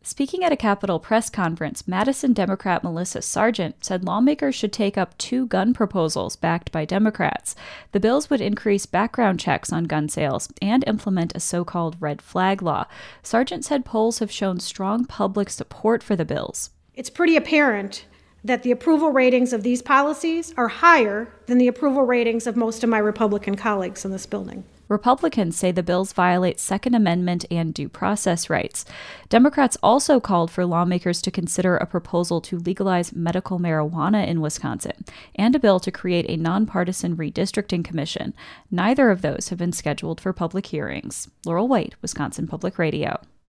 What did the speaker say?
Speaking at a Capitol press conference, Madison Democrat Melissa Sargent said lawmakers should take up two gun proposals backed by Democrats. The bills would increase background checks on gun sales and implement a so-called red flag law. Sargent said polls have shown strong public support for the bills. It's pretty apparent that the approval ratings of these policies are higher than the approval ratings of most of my Republican colleagues in this building. Republicans say the bills violate Second Amendment and due process rights. Democrats also called for lawmakers to consider a proposal to legalize medical marijuana in Wisconsin and a bill to create a nonpartisan redistricting commission. Neither of those have been scheduled for public hearings. Laurel White, Wisconsin Public Radio.